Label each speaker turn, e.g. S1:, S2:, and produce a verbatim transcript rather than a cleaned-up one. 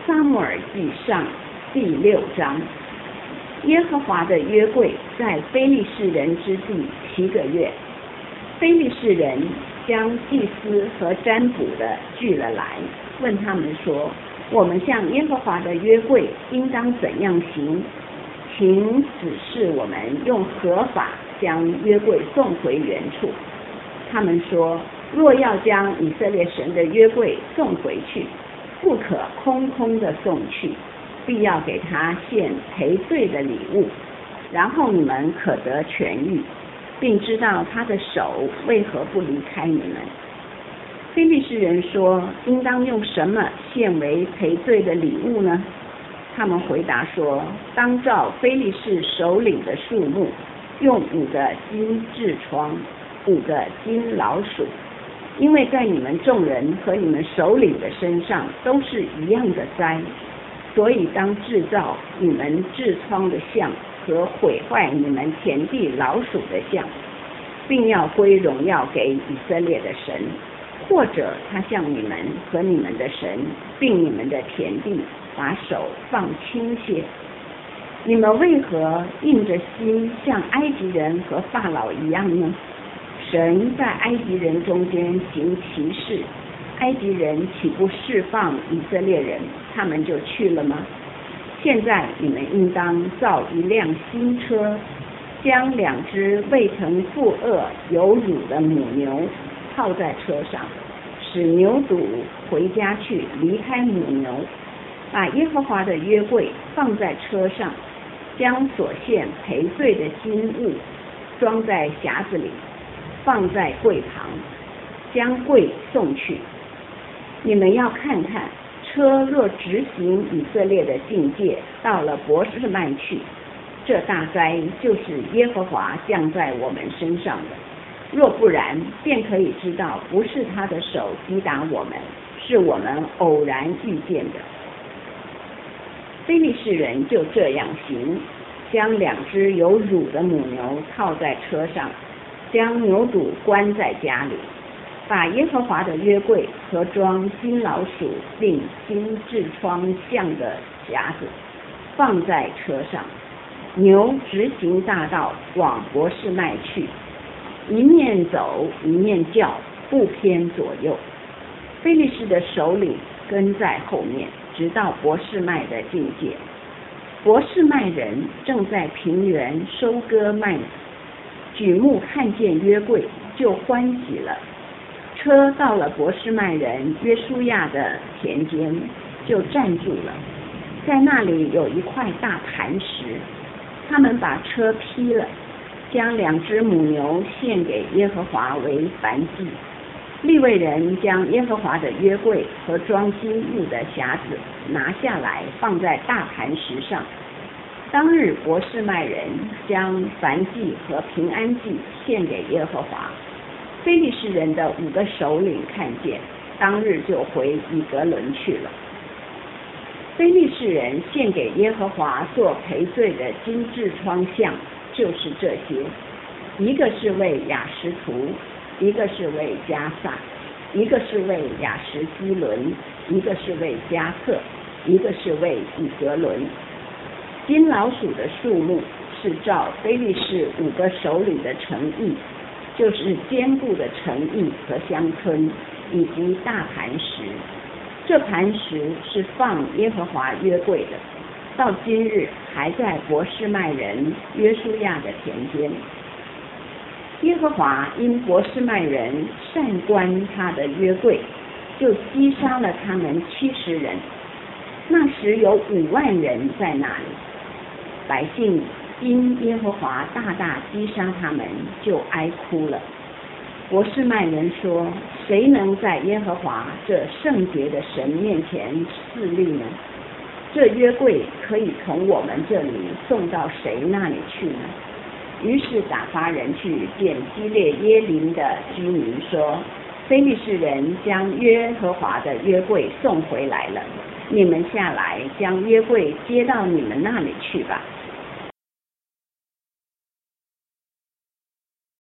S1: 撒母耳记上第六章，耶和华的约柜在非利士人之地七个月，非利士人将祭司和占卜的聚了来，问他们说：我们向耶和华的约柜应当怎样行？请指示我们用何法将约柜送回原处。他们说：若要将以色列神的约柜送回去，不可空空的送去，必要给他献赔罪的礼物，然后你们可得痊愈，并知道他的手为何不离开你们。非利士人说：应当用什么献为赔罪的礼物呢？他们回答说：当照非利士首领的数目，用五个金痔疮，五个金老鼠，因为在你们众人和你们首领的身上都是一样的灾，所以当制造你们痔疮的像和毁坏你们田地老鼠的像，并要归荣耀给以色列的神，或者他向你们和你们的神并你们的田地把手放轻些。你们为何硬着心像埃及人和法老一样呢？神在埃及人中间行奇事，埃及人岂不释放以色列人，他们就去了吗？现在你们应当造一辆新车，将两只未曾负轭有乳的母牛套在车上，使牛犊回家去离开母牛，把耶和华的约柜放在车上，将所献赔罪的金物装在匣子里，放在柜旁，将柜送去。你们要看看，车若直行以色列的境界，到了伯示麦去，这大灾就是耶和华降在我们身上的；若不然，便可以知道不是他的手击打我们，是我们偶然遇见的。非利士人就这样行，将两只有乳的母牛套在车上，将牛犊关在家里，把耶和华的约柜和装金老鼠并金痔疮像的匣子放在车上，牛直行大道往伯示麦去，一面走一面叫，不偏左右。非利士的首领跟在后面，直到伯示麦的境界。伯示麦人正在平原收割麦子，举目看见约柜，就欢喜了。车到了伯示麦人约书亚的田间，就站住了。在那里有一块大磐石，他们把车劈了，将两只母牛献给耶和华为燔祭。利未人将耶和华的约柜和装金物的匣子拿下来，放在大磐石上。当日伯示麦人将燔祭和平安祭献给耶和华。非利士人的五个首领看见，当日就回以革伦去了。非利士人献给耶和华做赔罪的金痔疮像就是这些：一个是为亚实图，一个是为加萨，一个是为亚实基伦，一个是为加特，一个是为以革伦。金老鼠的数目是照非利士五个首领的城邑，就是坚固的城邑和乡村，以及大磐石。这磐石是放耶和华约柜的，到今日还在伯示麦人约书亚的田间。耶和华因伯示麦人善观他的约柜，就击杀了他们七十人。那时有五万人在那里。百姓因耶和华大大击杀他们，就哀哭了。伯示麦人说：谁能在耶和华这圣洁的神面前侍立呢？这约柜可以从我们这里送到谁那里去呢？于是打发人去见基列耶琳的居民，说：非利士人将耶和华的约柜送回来了，你们下来将约柜接到你们那里去吧。